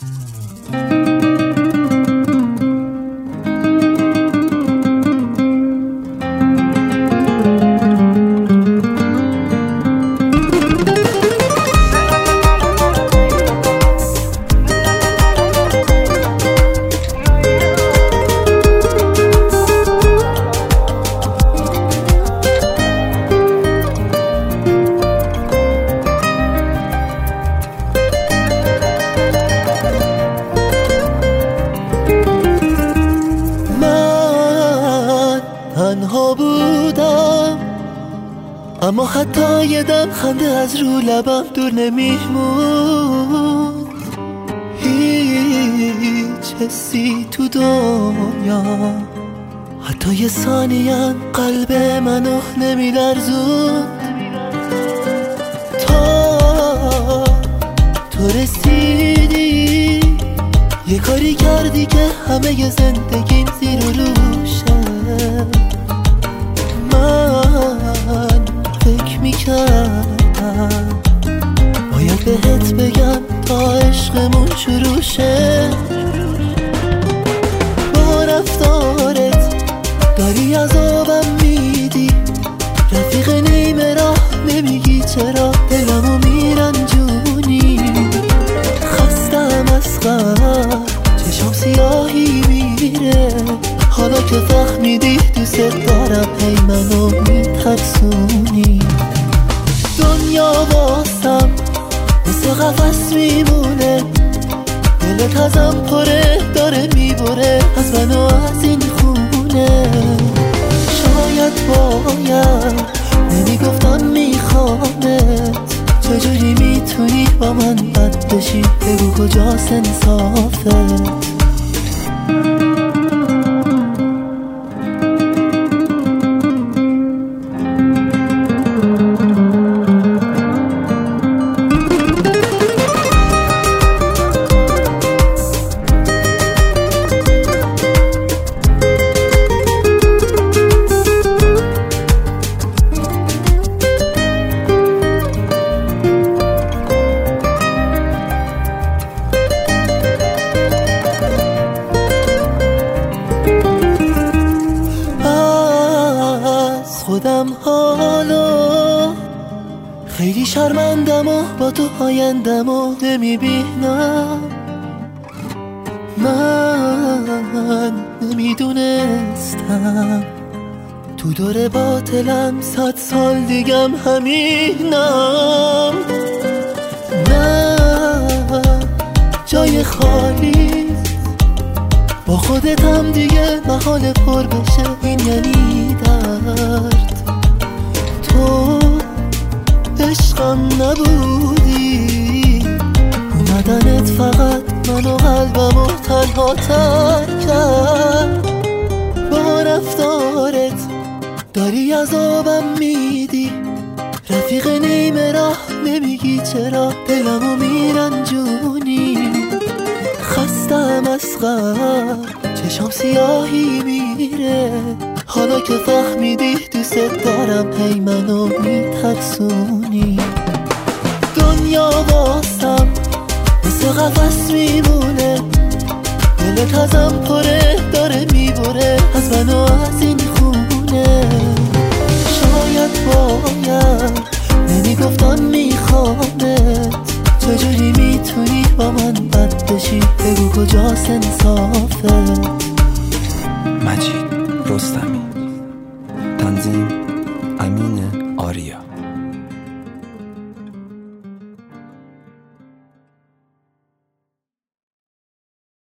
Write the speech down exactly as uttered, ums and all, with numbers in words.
تنها بودم اما حتی یه دم خنده از رو لبم دور نمیمون، هیچ حسی تو دنیا حتی یه ثانیه قلب منو نمیلرزون. تا تو رسیدی یه کاری کردی که همه ی زندگیم زیر و روشه. من فکر میکردم باید بهت بگم تا عشقمون شروع شه. با رفتارت داری عذابم میدی، رفیق نیمه راه نمیگی چرا دلمو میرنجونی. خستم از غم چشام سیاهی میره، حالا که فهمیدی دوست دارم هی منو میترسونی. دنیا واسم مثل قفس میمونه، دلت ازم پره داره میبره از منو از این خونه. شاید باید نمیگفتم میخوامت، چجوری میتونی با من بد بشی بگو کجاست انصافت. خودم حالا خیلی شرمندم و با تو آیندم و نمیبینم. من نمیدونستم تو دور باطلم صد سال دیگم همینم. نه جای خالی با خودتم دیگه محال پر بشه، این یعنی درد. تو عشقم نبودی، اومدنت فقط منو قلبمو تنها تر کرد. با رفتارت داری عذابم میدی، رفیق نیمه راه نمیگی چرا دلمو میرنجونی. خستم از غم چشام سیاهی میره، حالا که فهمیدی دوست دارم هی منو میترسونی. دنیا واسم مثل قفس میمونه، دلت ازم پره داره میبره از منو از این خونه. شاید باید نمیگفتم میخوامت، چجوری میتونی با من بد بشی بگو کجاست انصافت. مجید رستمی، تنظیم امین آریا.